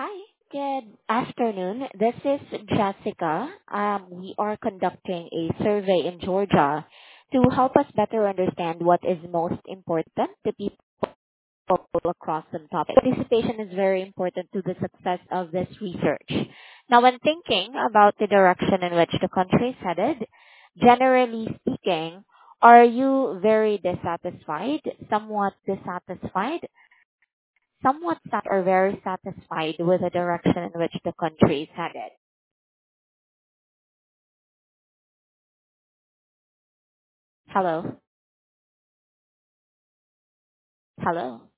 Hi, good afternoon. This is Jessica. We are conducting a survey in Georgia to help us better understand what is most important to people across some topics. Participation is very important to the success of this research. Now, when thinking about the direction in which the country is headed, generally speaking, are you very dissatisfied, somewhat dissatisfied, somewhat sat or very satisfied with the direction in which the country is headed? Hello? Hello?